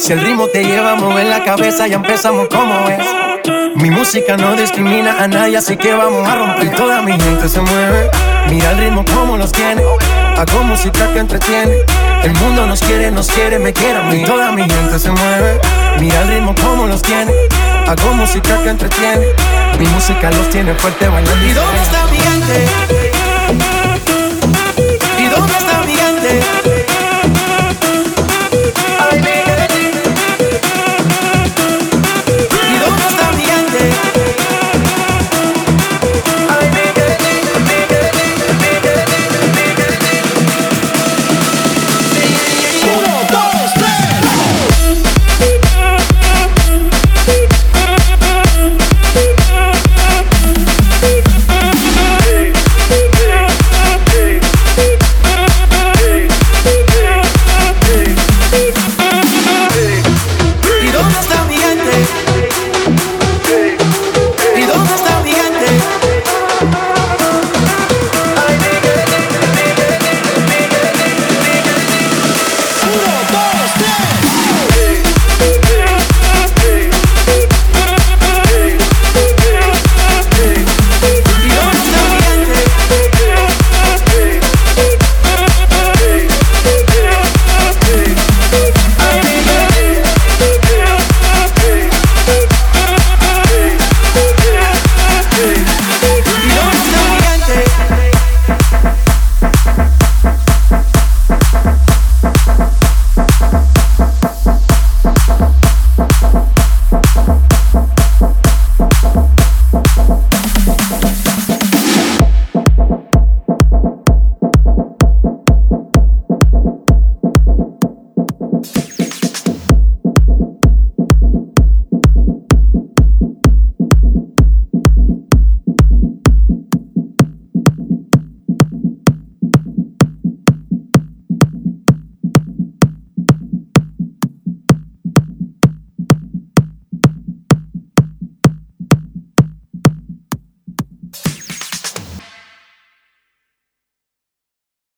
Si el ritmo te lleva a mover la cabeza, ya empezamos como es. Mi música no discrimina a nadie, así que vamos a romper. Y toda mi gente se mueve, mira el ritmo como los tiene. Hago música que entretiene. El mundo nos quiere, me quiere a mí. Y toda mi gente se mueve, mira el ritmo como los tiene. Hago música que entretiene. Mi música los tiene fuerte bailando. ¿Y dónde está mi